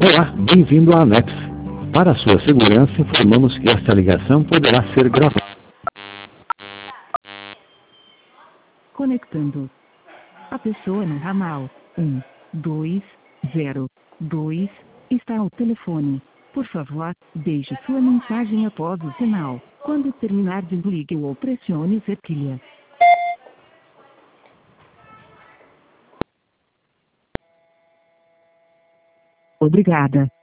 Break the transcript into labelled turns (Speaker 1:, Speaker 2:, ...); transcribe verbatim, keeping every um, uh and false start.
Speaker 1: Olá, bem-vindo à ANEPS. Para sua segurança, informamos que esta ligação poderá ser gravada.
Speaker 2: Conectando. A pessoa no ramal um, dois, zero, dois está ao telefone. Por favor, deixe sua mensagem após o sinal. Quando terminar, desligue ou pressione cerquilha. Obrigada.